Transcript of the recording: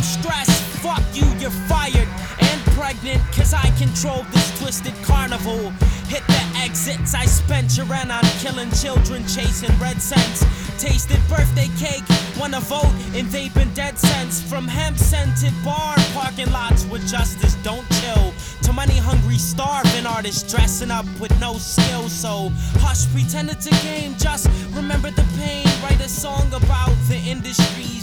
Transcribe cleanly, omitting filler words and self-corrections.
I'm stressed, fuck you, you're fired. And pregnant, cause I control this twisted carnival. Hit the exits, I spent Chiran on killing children, chasing red cents. Tasted birthday cake, wanna vote in vaping dead cents. From hemp-scented bar parking lots where justice don't chill, to money-hungry starving artists dressing up with no skill. So hush, pretend it's a game, just remember the pain. Write a song about the industries